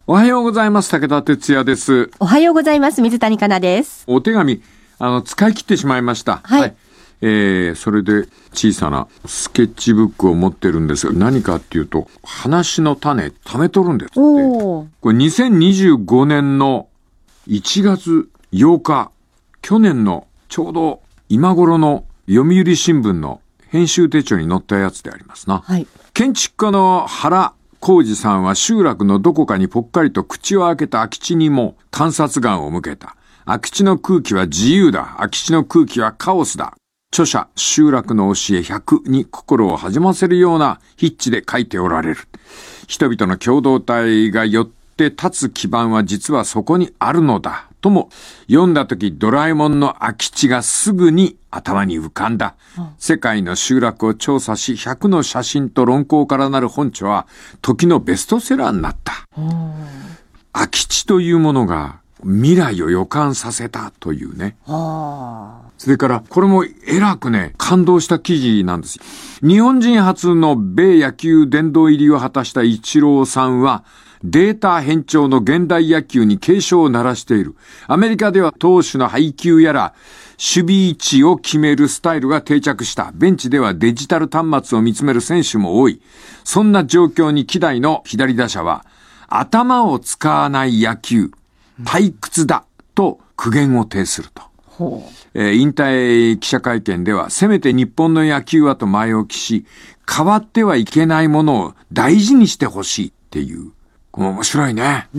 おはようございます。武田哲也です。 おはようございます。水谷香奈です。 お手紙、使い切ってしまいました。 はい。 それで小さなスケッチブックを持ってるんですが、何かっていうと、話の種、貯めとるんですって。これ2025年の1月8日、去年のちょうど今頃の読売新聞の編集手帳に載ったやつでありますな。 はい。 建築家の原浩二さんは集落のどこかにぽっかりと口を開けた空き地にも観察眼を向けた。空き地の空気は自由だ。空き地の空気はカオスだ。著者、集落の教え100に心を弾ませるような筆致で書いておられる。人々の共同体がよって立つ基盤は実はそこにあるのだ。とも、読んだときドラえもんの空き地がすぐに頭に浮かんだ。世界の集落を調査し、100の写真と論考からなる本著は、時のベストセラーになった。空き地というものが未来を予感させたというね。それから、これもえらくね、感動した記事なんですよ。日本人初の米野球殿堂入りを果たしたイチローさんは、データ偏重の現代野球に警鐘を鳴らしている。アメリカでは投手の配球やら、守備位置を決めるスタイルが定着した。ベンチではデジタル端末を見つめる選手も多い。そんな状況に希代の左打者は、頭を使わない野球、退屈だと苦言を呈すると。引退記者会見では、せめて日本の野球はと前置きし、変わってはいけないものを大事にしてほしいっていう。面白いね。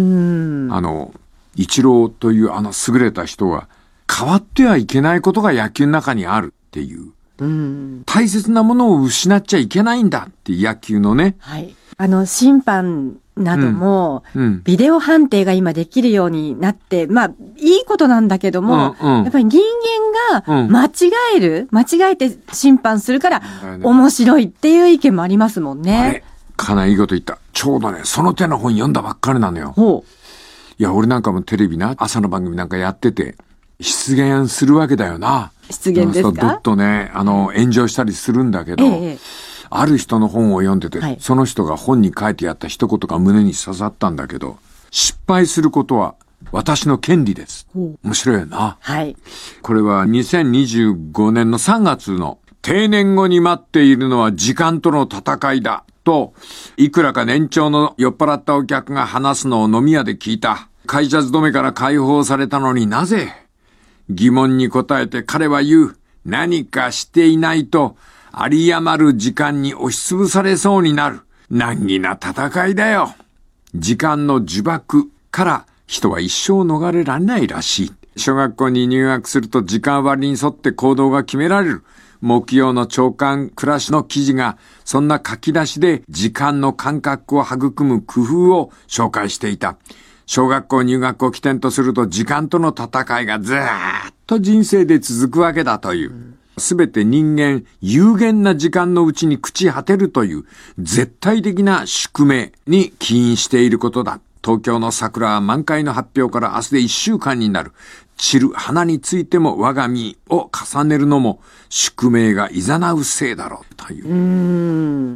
イチローという優れた人が変わってはいけないことが野球の中にあるっていう。大切なものを失っちゃいけないんだっていう野球のね。 はい。審判なども、ビデオ判定が今できるようになって、まあ、いいことなんだけども、やっぱり人間が間違えて審判するから面白いっていう意見もありますもんね。 かなりいいこと言った。ちょうどね、その手の本読んだばっかりなのよ。いや、俺なんかもテレビな、朝の番組なんかやってて、出現するわけだよな。 出現ですか？ どっとね、炎上したりするんだけど、ある人の本を読んでて、その人が本に書いてあった一言が胸に刺さったんだけど、失敗することは私の権利です。面白いよな。 はい。 これは2025年の3月の定年後に待っているのは時間との戦いだ。と、いくらか年長の酔っ払ったお客が話すのを飲み屋で聞いた。会社勤めから解放されたのになぜ？疑問に答えて彼は言う。何かしていないと、有り余る時間に押しつぶされそうになる。難儀な戦いだよ。時間の呪縛から人は一生逃れられないらしい。小学校に入学すると時間割に沿って行動が決められる。木曜の朝刊暮らしの記事がそんな書き出しで時間の感覚を育む工夫を紹介していた。小学校入学を起点とすると時間との戦いがずーっと人生で続くわけだという。すべて人間有限な時間のうちに朽ち果てるという絶対的な宿命に起因していることだ。東京の桜は満開の発表から明日で1週間になる。散る花についても我が身を重ねるのも宿命が誘うせいだろうという。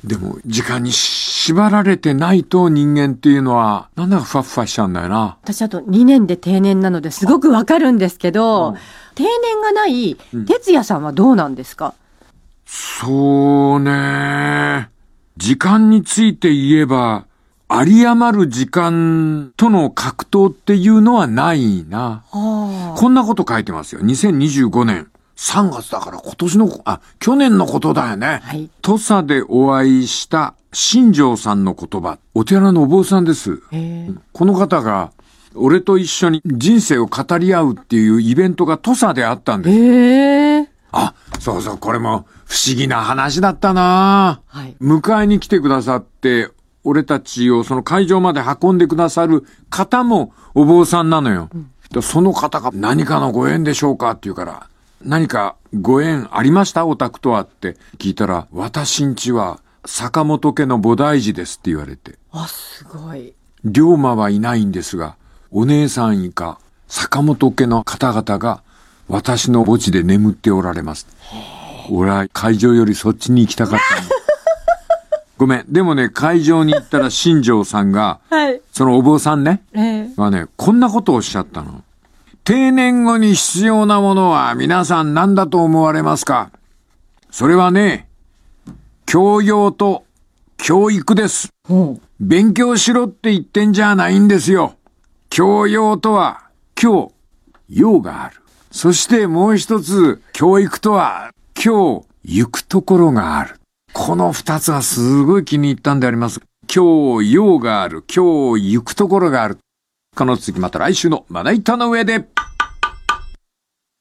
でも時間に縛られてないと人間っていうのはなんだかふわふわしちゃうんだよな。 私あと2年で定年なのですごくわかるんですけど、定年がない哲也さんはどうなんですか？ そうね。時間について言えば有り余る時間との格闘っていうのはないな。こんなこと書いてますよ。2025年3月だから去年のことだよね。土佐でお会いした新庄さんの言葉。お寺のお坊さんです。この方が俺と一緒に人生を語り合うっていうイベントが土佐であったんです。そうそう、これも不思議な話だったな。迎えに来てくださって、俺たちをその会場まで運んでくださる方もお坊さんなのよ。その方が何かのご縁でしょうかって言うから、何かご縁ありましたお宅とはって聞いたら、私んちは坂本家の菩提寺ですって言われて。 すごい。 龍馬はいないんですが、お姉さん以下、坂本家の方々が私の墓地で眠っておられます。俺は会場よりそっちに行きたかったの。 ごめん。でもね、会場に行ったら新庄さんが、 はい。 そのお坊さんね、がね、こんなことをおっしゃったの。定年後に必要なものは皆さん何だと思われますか？それはね、教養と教育です。勉強しろって言ってんじゃないんですよ。教養とは、教、養がある。そしてもう一つ、教育とは、教、行くところがある。この二つがすごい気に入ったんであります。教、養がある。教、行くところがある。この続きまた来週のまな板の上で。